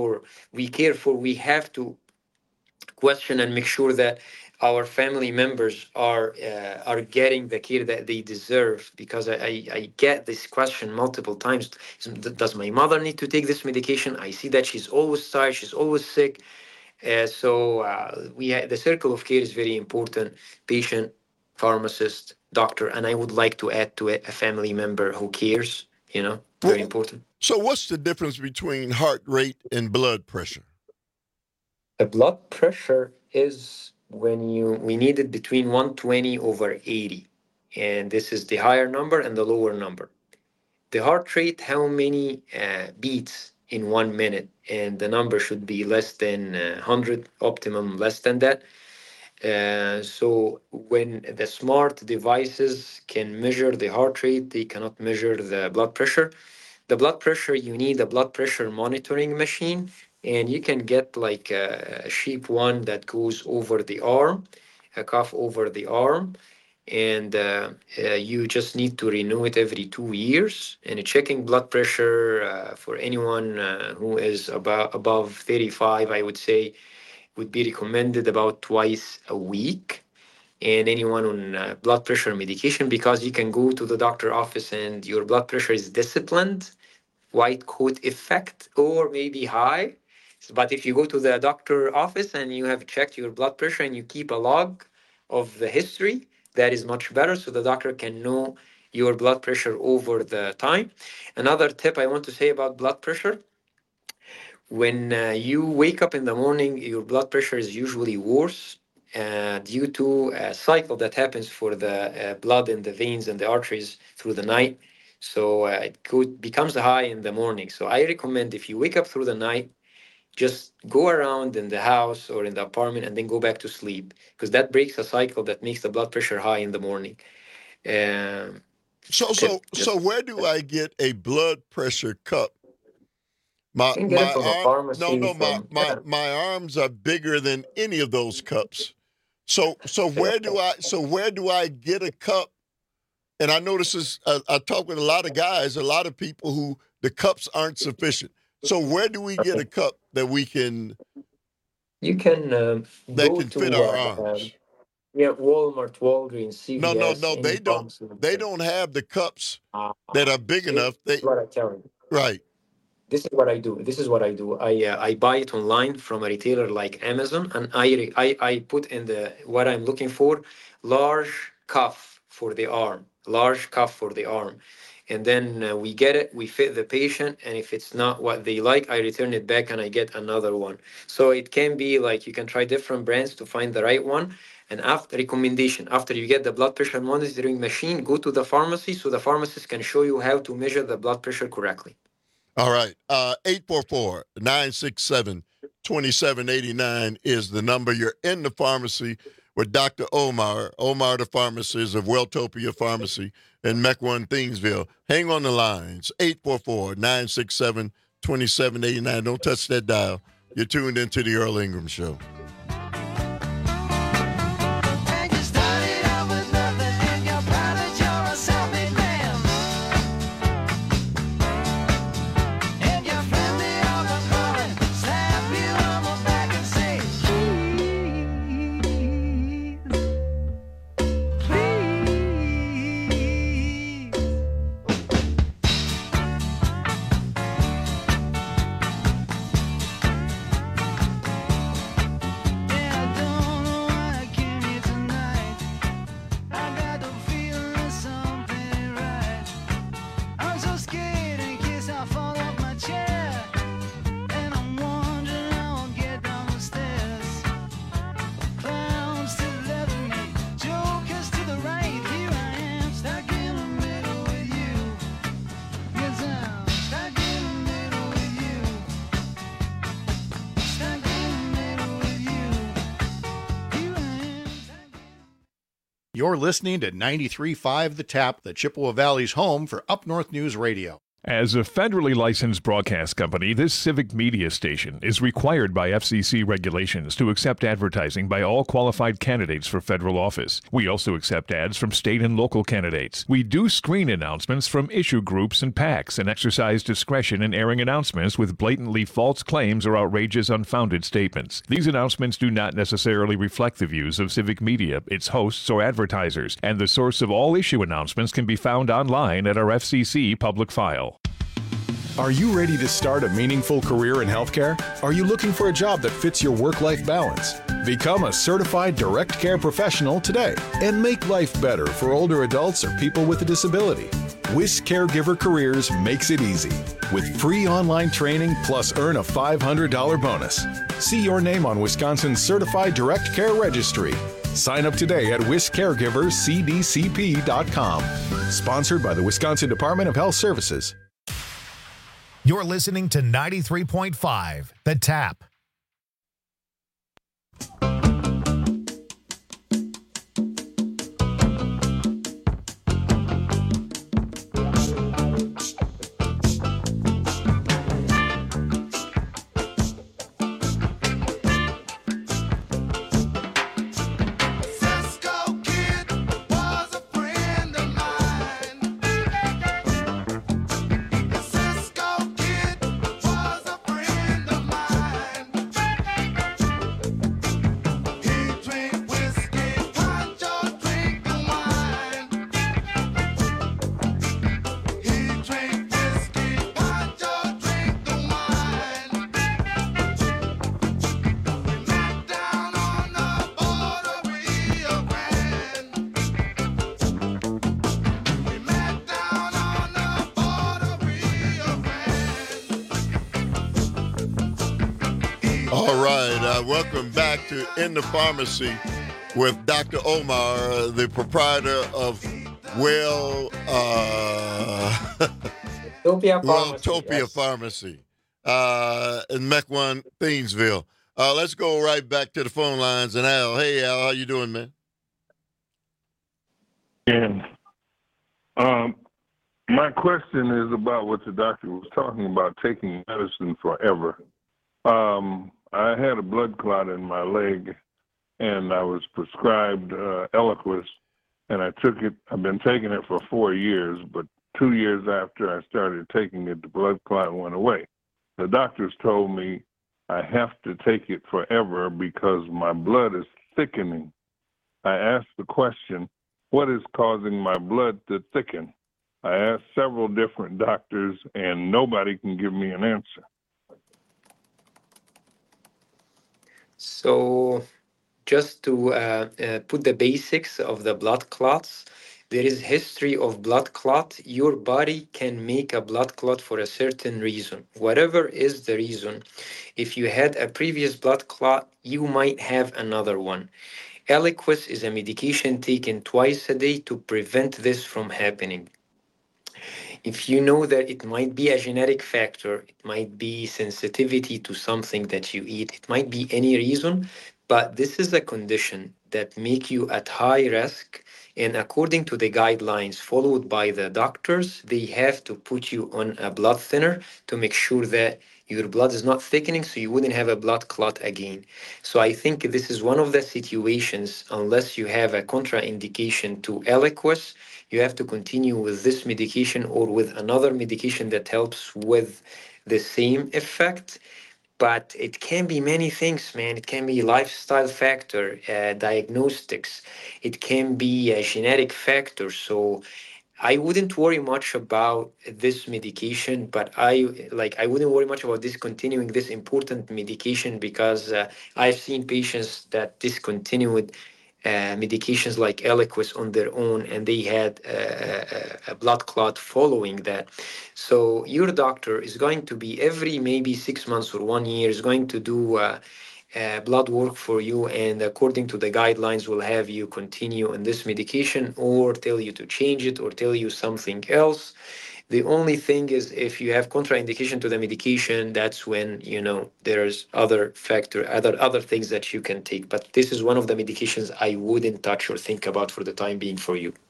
we have to question and make sure that our family members are getting the care that they deserve, because I get this question multiple times. Does my mother need to take this medication? I see that she's always tired, she's always sick. So the circle of care is very important. Patient, pharmacist, doctor, and I would like to add to it a family member who cares, very important.
So what's the difference between heart rate and blood pressure?
The blood pressure is when we need it between 120 over 80. And this is the higher number and the lower number. The heart rate, how many beats in 1 minute, and the number should be less than 100, optimum less than that. So when the smart devices can measure the heart rate, they cannot measure the blood pressure. The blood pressure, you need a blood pressure monitoring machine, and you can get like a cheap one that goes over the arm, a cuff over the arm, and you just need to renew it every 2 years. And checking blood pressure for anyone who is above 35, I would say, would be recommended about twice a week. And anyone on blood pressure medication, because you can go to the doctor office and your blood pressure is disciplined, white coat effect, or maybe high. But if you go to the doctor office and you have checked your blood pressure and you keep a log of the history, that is much better, so the doctor can know your blood pressure over the time. Another tip I want to say about blood pressure, when you wake up in the morning, your blood pressure is usually worse due to a cycle that happens for the blood in the veins and the arteries through the night. So it becomes high in the morning. So I recommend if you wake up through the night, just go around in the house or in the apartment and then go back to sleep, because that breaks a cycle that makes the blood pressure high in the morning.
So where do I get a blood pressure cup? My arms are bigger than any of those cups. So where do I get a cup? And I know this is I talk with a lot of guys, a lot of people who the cups aren't sufficient. So where do we get a cup that we can?
You can
that can fit our arms.
Walmart, Walgreens, CVS.
No, they don't. They don't have the cups that are big enough.
That's what I tell you.
Right.
This is what I do. I buy it online from a retailer like Amazon, and I put in what I'm looking for, large cuff for the arm. And then we get it, we fit the patient, and if it's not what they like, I return it back and I get another one. So it can be like you can try different brands to find the right one. And after you get the blood pressure monitoring machine, go to the pharmacy so the pharmacist can show you how to measure the blood pressure correctly.
All right. 844-967-2789 is the number. You're in the pharmacy with Dr. Omar. Omar, the pharmacist of Welltopia Pharmacy in Mequon, Thingsville. Hang on the lines. 844-967-2789. Don't touch that dial. You're tuned into the Earl Ingram Show.
You're listening to 93.5 The Tap, the Chippewa Valley's home for Up North News Radio.
As a federally licensed broadcast company, this civic media station is required by FCC regulations to accept advertising by all qualified candidates for federal office. We also accept ads from state and local candidates. We do screen announcements from issue groups and PACs and exercise discretion in airing announcements with blatantly false claims or outrageous, unfounded statements. These announcements do not necessarily reflect the views of civic media, its hosts, or advertisers, and the source of all issue announcements can be found online at our FCC public file.
Are you ready to start a meaningful career in healthcare? Are you looking for a job that fits your work-life balance? Become a certified direct care professional today and make life better for older adults or people with a disability. WIS Caregiver Careers makes it easy with free online training plus earn a $500 bonus. See your name on Wisconsin's Certified Direct Care Registry. Sign up today at wiscaregivercdcp.com. Sponsored by the Wisconsin Department of Health Services.
You're listening to 93.5 The Tap.
All right, welcome back to In the Pharmacy with Dr. Omar, the proprietor of Welltopia Pharmacy in Mequon, Thiensville. Let's go right back to the phone lines. And Al, hey Al, how you doing, man?
And my question is about what the doctor was talking about, taking medicine forever. I had a blood clot in my leg, and I was prescribed Eliquis, and I took it. I've been taking it for 4 years, but 2 years after I started taking it, the blood clot went away. The doctors told me I have to take it forever because my blood is thickening. I asked the question, what is causing my blood to thicken? I asked several different doctors, and nobody can give me an answer.
So just to put the basics of the blood clots, there is history of blood clot. Your body can make a blood clot for a certain reason. Whatever is the reason, if you had a previous blood clot, you might have another one. Eliquis is a medication taken twice a day to prevent this from happening. If you know that it might be a genetic factor, it might be sensitivity to something that you eat, it might be any reason, but this is a condition that make you at high risk. And according to the guidelines followed by the doctors, they have to put you on a blood thinner to make sure that your blood is not thickening so you wouldn't have a blood clot again. So I think this is one of the situations, unless you have a contraindication to Eliquis, you have to continue with this medication or with another medication that helps with the same effect. But it can be many things, man. It can be lifestyle factor, diagnostics. It can be a genetic factor. So I wouldn't worry much about this medication, but I wouldn't worry much about discontinuing this important medication because I've seen patients that discontinued medications like Eliquis on their own, and they had a blood clot following that. So your doctor is going to be every maybe 6 months or 1 year is going to do blood work for you, and according to the guidelines will have you continue on this medication or tell you to change it or tell you something else. The only thing is if you have contraindication to the medication, that's when, there's other things that you can take. But this is one of the medications I wouldn't touch or think about for the time being for you.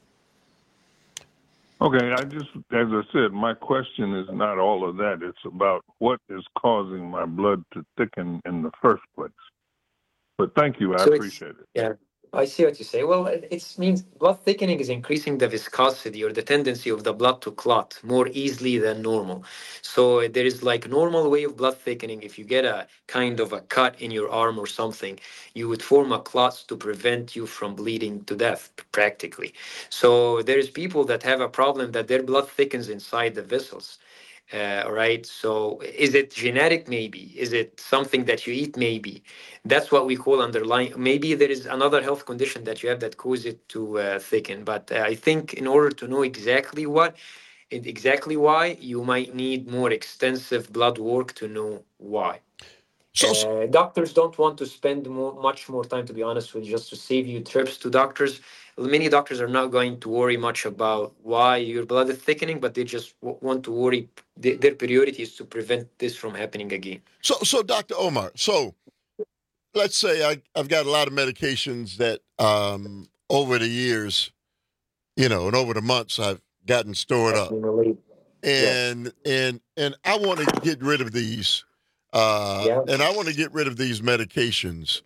Okay, as I said, my question is not all of that. It's about what is causing my blood to thicken in the first place. But thank you, I appreciate it.
Yeah. I see what you say. Well, it means blood thickening is increasing the viscosity or the tendency of the blood to clot more easily than normal. So there is like normal way of blood thickening. If you get a kind of a cut in your arm or something, you would form a clot to prevent you from bleeding to death, practically. So there is people that have a problem that their blood thickens inside the vessels. All right. So is it genetic? Maybe. Is it something that you eat? Maybe. That's what we call underlying. Maybe there is another health condition that you have that causes it to thicken. But I think in order to know exactly why, you might need more extensive blood work to know why. Doctors don't want to spend much more time, to be honest with you, just to save you trips to doctors. Many doctors are not going to worry much about why your blood is thickening, but they just want to worry. Their priority is to prevent this from happening again.
So Dr. Omar, so let's say I've got a lot of medications that over the years, and over the months I've gotten stored up. And I want to get rid of these. And I want to get rid of these medications.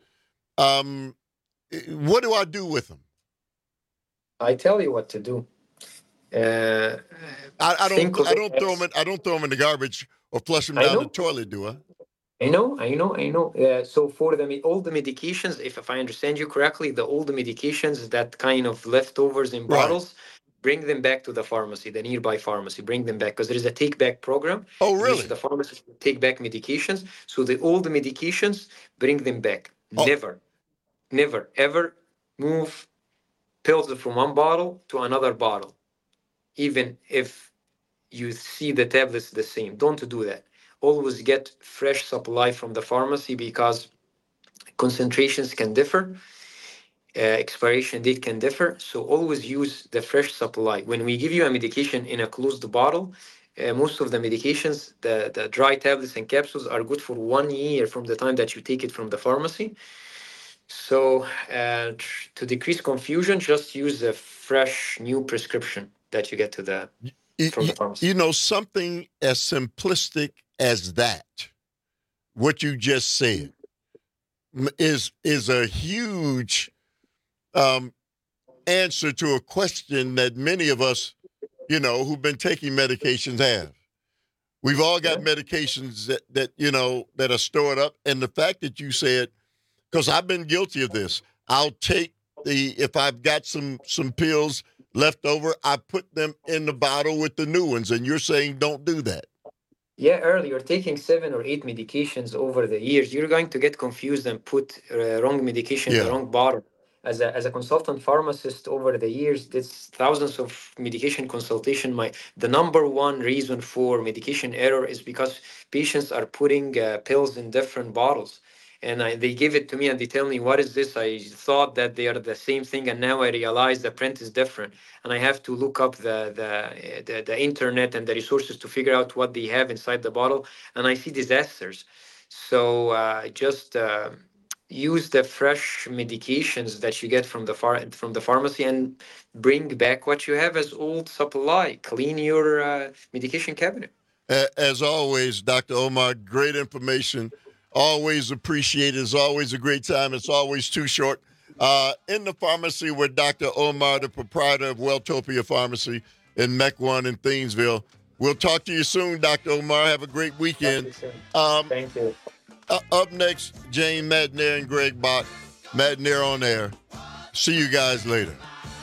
What do I do with them?
I tell you what to do.
I don't throw them in the garbage or flush them down the toilet, do I?
I know. So for all the medications, if I understand you correctly, all the medications that kind of leftovers in bottles, bring them back to the pharmacy, the nearby pharmacy. Bring them back because there is a take-back program.
Oh, really?
The pharmacists take back medications. So all the medications, bring them back. Oh. Never, ever move pills from one bottle to another bottle, even if you see the tablets the same. Don't do that. Always get fresh supply from the pharmacy because concentrations can differ. Expiration date can differ, so always use the fresh supply. When we give you a medication in a closed bottle, most of the medications, the dry tablets and capsules, are good for 1 year from the time that you take it from the pharmacy. So to decrease confusion, just use a fresh new prescription that you get from the pharmacy.
Something as simplistic as that, what you just said, is a huge answer to a question that many of us, who've been taking medications have. We've all got medications that are stored up. And the fact that you said, because I've been guilty of this, I'll take if I've got some pills left over, I put them in the bottle with the new ones. And you're saying don't do that.
Yeah, Earl, you're taking 7 or 8 medications over the years. You're going to get confused and put wrong medication in the wrong bottle. As a consultant pharmacist over the years, this thousands of medication consultation. The number one reason for medication error is because patients are putting pills in different bottles. And they give it to me and they tell me, what is this? I thought that they are the same thing, and now I realize the print is different. And I have to look up the internet and the resources to figure out what they have inside the bottle. And I see disasters. So just use the fresh medications that you get from the pharmacy and bring back what you have as old supply. Clean your medication cabinet.
As always, Dr. Omar, great information. Always appreciated. It's always a great time. It's always too short. In the pharmacy with Dr. Omar, the proprietor of Welltopia Pharmacy in Mequon in Thiensville. We'll talk to you soon, Dr. Omar. Have a great weekend.
Thank you.
Up next, Jane Matenaer and Greg Bach. Matenaer on air. See you guys later.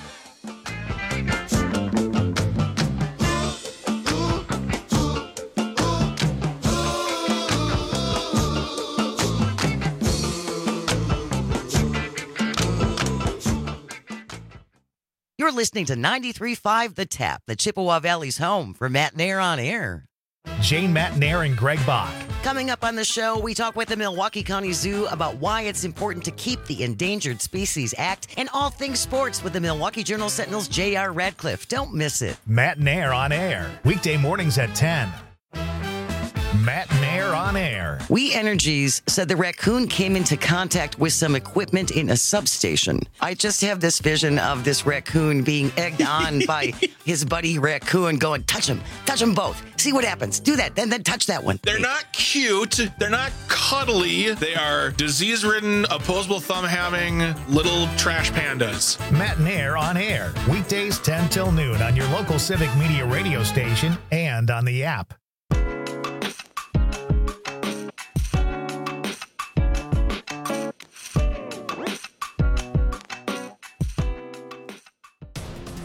You're listening to 93.5 The Tap, the Chippewa Valley's home for Matenaer on air.
Jane Matenaer and Greg Bach.
Coming up on the show, we talk with the Milwaukee County Zoo about why it's important to keep the Endangered Species Act and all things sports with the Milwaukee Journal-Sentinel's J.R. Radcliffe. Don't miss it.
Matenaer on air, weekday mornings at 10. Matenaer on air.
We Energies said the raccoon came into contact with some equipment in a substation. I just have this vision of this raccoon being egged on by his buddy raccoon going, touch them both. See what happens. Do that, then touch that one.
They're not cute. They're not cuddly. They are disease-ridden, opposable thumb-having little trash pandas.
Matenaer on air, weekdays 10 till noon on your local Civic Media radio station and on the app.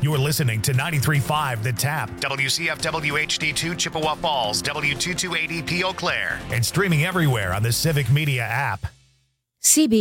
You're listening to 93.5 The Tap, WCFW HD2 Chippewa Falls, W228EP Eau Claire, and streaming everywhere on the Civic Media app.
CB